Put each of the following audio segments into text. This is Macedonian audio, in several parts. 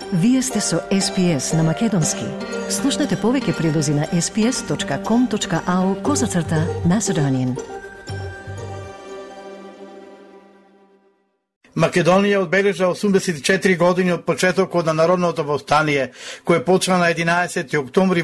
Вие сте со SPS на Македонски. Слушнете повеќе прилози на sps.com.au/Macedonian. Македонија одбележа 84 години од почетокот на народното востание, кое почна на 11. октомври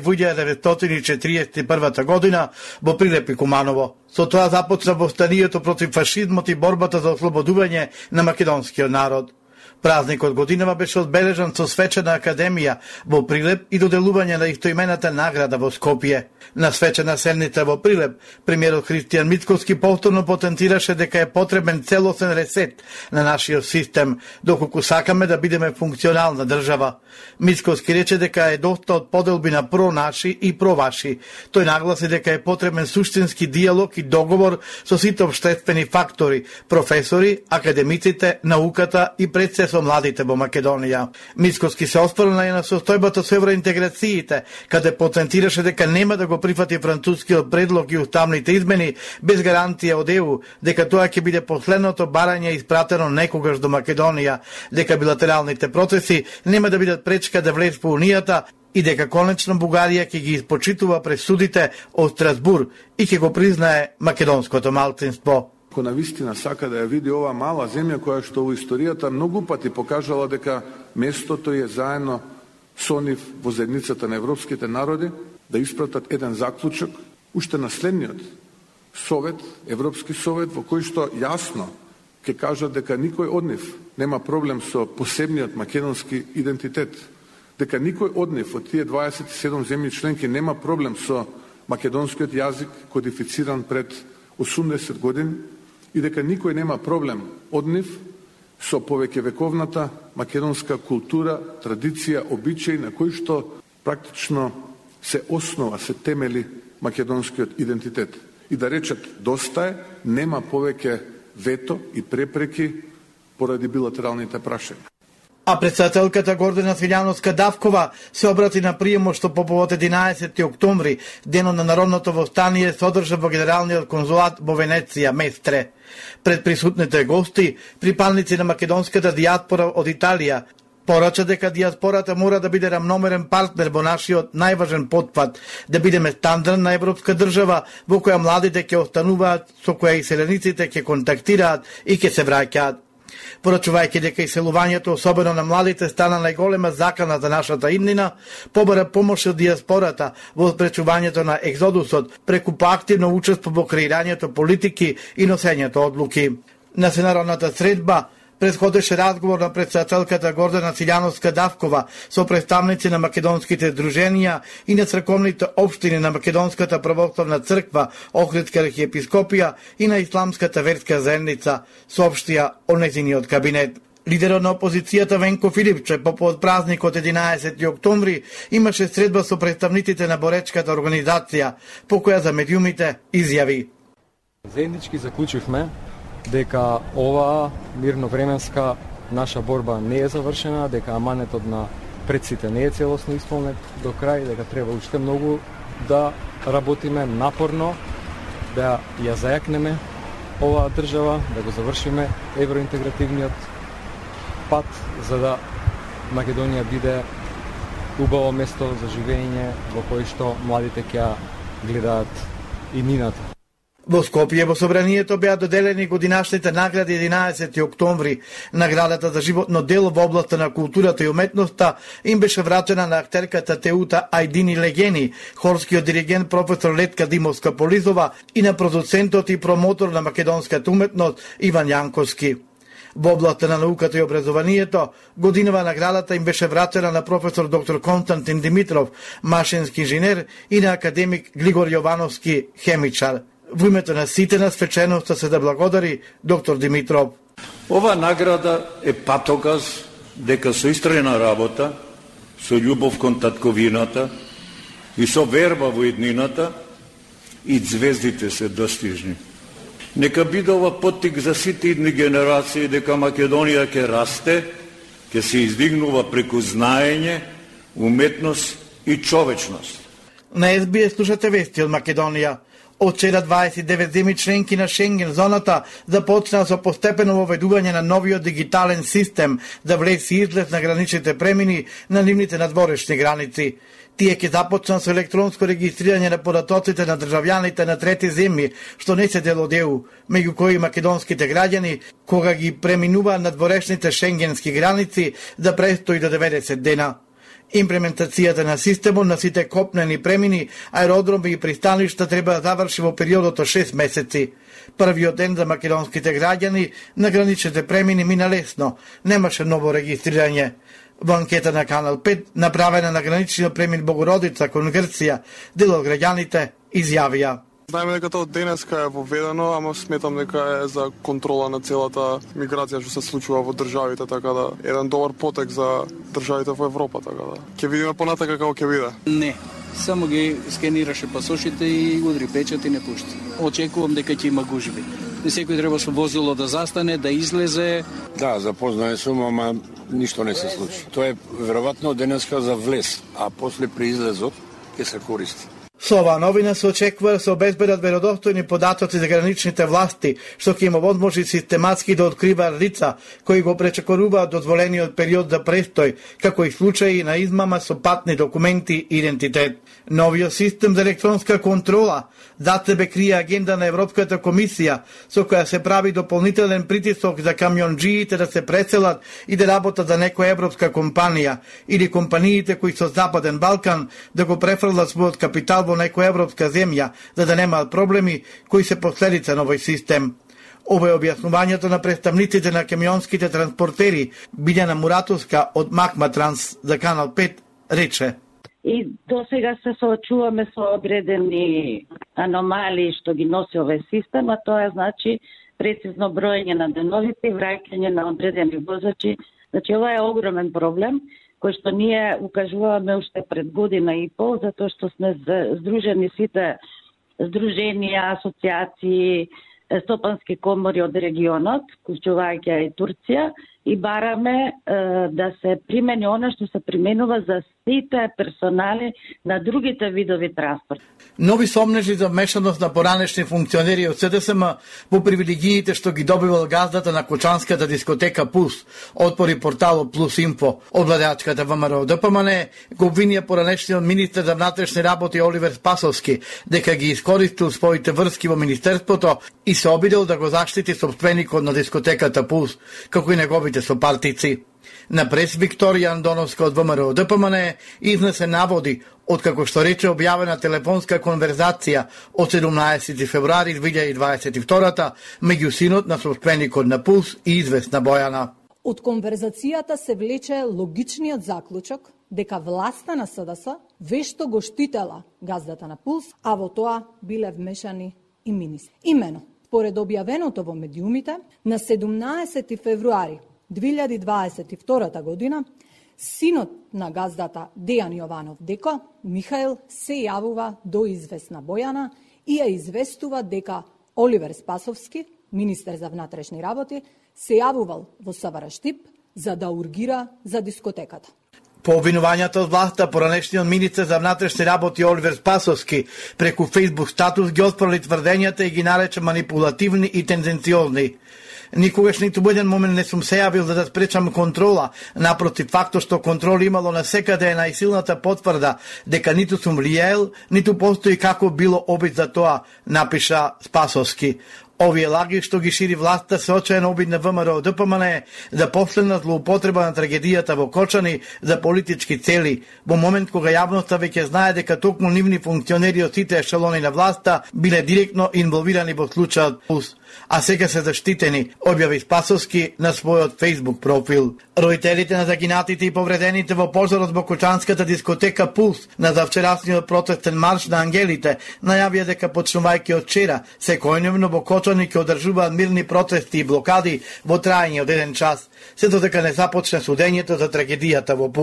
1941 година во Прилеп и Куманово. Со тоа започна востанието против фашизмот и борбата за ослободување на македонскиот народ. Празникот годинава беше одбележан со свечена академија во Прилеп и доделување на истоимената награда во Скопје. На свечена седница во Прилеп, премиерот Христијан Мицкоски повторно потенцираше дека е потребен целосен ресет на нашиот систем, доколку сакаме да бидеме функционална држава. Мицкоски рече дека е доста од поделби на про-наши и про-ваши. Тој нагласи дека е потребен суштински диалог и договор со сите општествени фактори, професори, академиците, науката и пред се со младите во Македонија. Мицкоски се осврна и на состојбата со евроинтеграциите, каде потенцираше дека нема да го прифати францускиот предлог и уставните измени без гарантија од ЕУ, дека тоа ќе биде последното барање испратено некогаш до Македонија, дека билатералните процеси нема да бидат пречка да влез во Унијата и дека конечно Бугарија ќе ги испочитува пресудите од Страсбур и ќе го признае македонското малцинство. Ако навистина сака да ја види ова мала земја која што во историјата многу пати покажала дека местото е заедно со нив во заедницата на европските народи, да испратат еден заклучок уште на следниот совет, Европски совет, во кој што јасно ќе кажат дека никој од нив нема проблем со посебниот македонски идентитет, дека никој од нив од тие 27 земји членки нема проблем со македонскиот јазик кодифициран пред 80 години и дека никој нема проблем од нив со повеќевековната македонска култура, традиција, обичаи на кои што практично се основа, се темели македонскиот идентитет. И да речат доста е, нема повеќе вето и препреки поради билатералните прашања. А председателката Гордана Свилјановска-Давкова се обрати на приемот што по повод 11. октомври, денот на народното востание, се одржа во Генералниот конзулат во Венеција, Местре. Пред присутните гости, припалници на македонската дијаспора од Италија, порача дека дијаспората мора да биде рамномерен партнер во нашиот најважен потпат, да бидеме стандардна европска држава во која младите ќе остануваат, со која иселениците ќе контактираат и ќе се враќаат. Порачувајќи дека иселувањето, особено на младите, стана најголема закана за нашата иднина, побара помош од дијаспората во спречувањето на екзодусот преку поактивно учество во креирањето политики и носењето одлуки. На сенародната средба претходеше разговор на председателката Гордана Свилјановска-Давкова со представници на македонските здруженија и на црковните општини на Македонската православна црква, Охридска архиепископија и на Исламската верска заедница, соопштија о нејзиниот кабинет. Лидерот на опозицијата Венко Филипче по повод празникот 11. октомври имаше средба со представниците на боречката организација, по која за медиумите изјави: Заеднички заклучивме дека оваа мирновременска наша борба не е завршена, дека аманетот на предците не е целосно исполнет до крај, дека треба уште многу да работиме напорно, да ја зајакнеме оваа држава, да го завршиме евроинтегративниот пат, за да Македонија биде убаво место за живење во кој што младите ќе гледаат и нината. Во Скопје во собранието беа доделени годинашните награди 11. октомври. Наградата за животно дело во областта на културата и уметноста им беше вратена на актерката Теута Ајдини Легени, хорскиот диригент професор Летка Димовска-Полизова и на продуцентот и промотор на македонската уметност Иван Јанковски. Во областта на науката и образованието, годинава наградата им беше вратена на професор доктор Константин Димитров, машински инженер, и на академик Глигор Јовановски, хемичар. Во името на сите на свеченоста се да благодари доктор Димитров. Ова награда е патоказ дека со истрена работа, со љубов кон татковината и со верба во иднината и звездите се достижни. Нека биде ова поттик за сите идни генерации дека Македонија ќе расте, ќе се издигнува преку знаење, уметност и човечност. На СБС слушате вести од Македонија. Од вчера 29 земји членки на Шенген зоната започнаа со постепено воведување на новиот дигитален систем за влез и излез на граничните премини на нивните надворешни граници. Тие ќе започнат со електронско регистрирање на податоците на државјаните на трети земји, што не се дел од ЕУ, меѓу кои македонските граѓани, кога ги преминуваат надворешните шенгенски граници за престои до 90 дена. Имплементацијата на системот на сите копнени премини, аеродроми и пристаништа треба да заврши во периодот од 6 месеци. Првиот ден за македонските граѓани на граничните премини мина лесно, немаше ново регистрирање. Во анкета на Канал 5, направена на граничниот премин Богородица кон Грција, дел од граѓаните изјавија: Знаеме дека тоа денеска е воведено, ама сметам дека е за контрола на целата миграција што се случува во државите, така да еден добар потек за државите во Европа, така да. Ќе видиме понатака како ќе биде. Не, само ги скенираше пасошите и удри печат и не пушти. Очекувам дека ќе има гужви. Не секој треба со возило да застане, да излезе. Да, запознаен сум, ама ништо не се случи. Тоа е веројатно денеска за влез, а после при излезот ќе се користи. Со оваа новина се очекува да се обезбедат веродостојни податоци за граничните власти, што ќе има возможност систематски да откриваат лица кои го пречекоруваат дозволениот период за престој, како и случаи на измама со патни документи и идентитет. Новиот систем за електронска контрола за себе крие агенда на Европската комисија, со која се прави дополнителен притисок за камионџиите да се преселат и да работат за некоја европска компанија или компаниите кои со Западен Балкан да го префрлат својот капитал во некоја европска земја, за да немаат проблеми кои се последица на овој систем. Ова е објаснувањето на представниците на камионските транспортери. Билјана Муратовска од Макма Транс за Канал 5 рече: И до сега се соочуваме со одредени аномалии што ги носи овој систем, а тоа значи прецизно броење на деновите и враќање на одредени возачи. Значи ова е огромен проблем кој што ние укажуваме уште пред година и пол, затоа што сме здружени сите здруженија, асоциации, стопански комори од регионот, вклучувајќи и Турција, и бараме да се примени она што се применува за сите персонали на другите видови транспорт. Нови сомнежи за вмешаност на поранешни функционери од СДСМ во привилегиите што ги добивал газдата на кочанската дискотека Пулс, отпори порталот Плюс Инфо. Од владеачката ВМРО ДПМН го обвинија поранешниот министер за внатрешни работи Оливер Спасовски дека ги искористил своите врски во министерството и се обидел да го заштити сопственикот на дискотеката Пулс, како и неговите сопартици. На прес Викторија Андоновска од ВМРО ДПМН изнесе наводи откако што рече објавена телефонска конверзација од 17 февруари 2022 меѓу синот на сопственикот на Пулс и известна Бојана. Од конверзацијата се влече логичниот заклучок дека власта на СДС вешто го штитела газдата на Пулс, а во тоа биле вмешани и министри. Имено, според објавеното во медиумите, на 17 февруари 2022 година, синот на газдата Дејан Јованов Деко, Михаил, се јавува до известна Бојана и ја известува дека Оливер Спасовски, министер за внатрешни работи, се јавувал во СВР Штип за да ургира за дискотеката. По обвинувањата од власта, поранешниот министер за внатрешни работи Оливер Спасовски преку Facebook статус ги оспорили тврдењата и ги нарече манипулативни и тенденциозни. Никогаш ниту еден момент не сум се јавил за да спречам контрола, напротив фактот што контрола имало на секаде е најсилната потврда дека ниту сум влијаел, ниту постои како било обид за тоа, напиша Спасовски. Овие лаги што ги шири власта се очаен обид на ВМРО ДПМН за последна злоупотреба на трагедијата во Кочани за политички цели, во момент кога јавноста веќе знае дека токму нивни функционери од сите ешелони на власта биле директно инволвирани во случајот Пулс, а сега се заштитени, објави Спасовски на својот Facebook профил. Родителите на загинатите и повредените во пожарот во кочанската дискотека Пулс на завчерашниот протестен марш на ангелите најавија дека почнувајќи од вчера секојдневно во Кочани ќе одржуваат мирни протести и блокади во траење од 1 час, се додека не започне судењето за трагедијата во Пулс.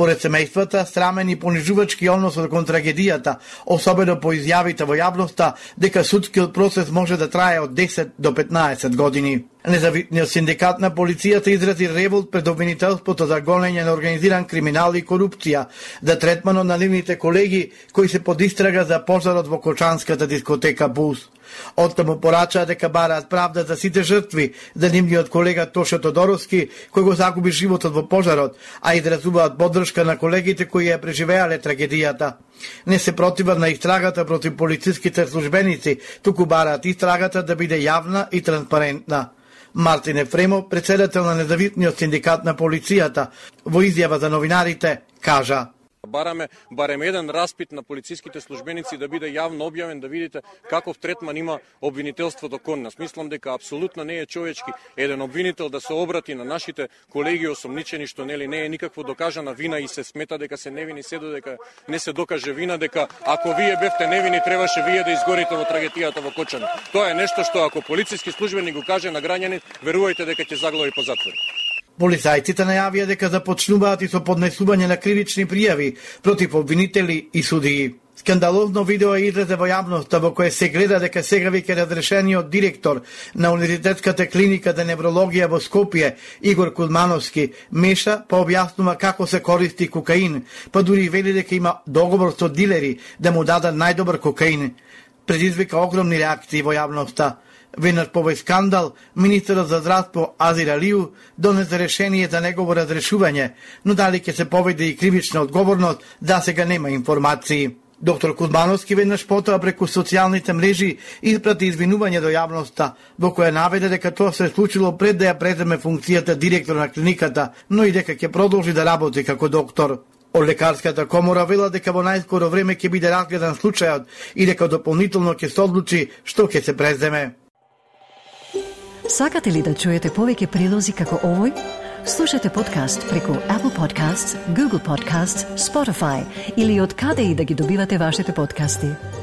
Според семејствата, срамен и понижувачки однос кон трагедијата, особено по изјавите во јавноста дека судскиот процес може да трае од 10 до 15 години. Независниот синдикат на полицијата изрази револт пред обвинителството за гонење на организиран криминал и корупција, за третманот на нивните колеги кои се под истрага за пожарот во кочанската дискотека Бус. Оттаму порачаа дека бараат правда за сите жртви, за нивниот колега Тоше Тодоровски, кој го загуби животот во пожарот, а изразуваат поддршка на колегите кои ја преживеале трагедијата. Не се противат на истрагата против полициските службеници, туку бараат истрагата да биде јавна и транспарентна. Мартин Ефремов, председател на Независниот синдикат на полицијата, во изјава за новинарите, кажа: Бараме барем еден распит на полициските службеници да биде јавно објавен, да видите каков третман има обвинителството кон нас. Мислам дека апсолутно не е човечки еден обвинител да се обрати на нашите колеги осомничени, што нели не е никакво докажана вина и се смета дека се невини, се додека не се докаже вина, дека ако вие бевте невини, требаше вие да изгорите во трагедијата во Кочани. Тоа е нешто што ако полициски службеник го каже на граѓанин, верувајте дека ќе заглави по затвор. Полицајците најавија дека започнуваат и со поднесување на кривични пријави против обвинители и судии. Скандалозно видео излезе во јавноста во кое се гледа дека сега веќе разрешениот директор на Универзитетската клиника за неврологија во Скопје, Игор Кузмановски, меша па објаснува како се користи кокаин, па дури вели дека има договор со дилери да му дадат најдобар кокаин. Предизвика огромни реакции во јавноста. Веднаш по овој скандал, министерот за здравство Азир Алију донесе решение за негово разрешување, но дали ќе се поведе и кривична одговорност, да сега нема информации. Доктор Кузмановски веднаш потоа преку социјалните мрежи испрати извинување до јавноста, во која наведе дека тоа се случило пред да ја преземе функцијата директор на клиниката, но и дека ќе продолжи да работи како доктор. Од лекарската комора вела дека во најскоро време ќе биде разгледан случајот и дека дополнително ќе се одлучи што ќе се преземе. Сакате ли да чуете повеќе прилози како овој? Слушате подкаст преку Apple Podcasts, Google Podcasts, Spotify или од каде и да ги добивате вашите подкасти.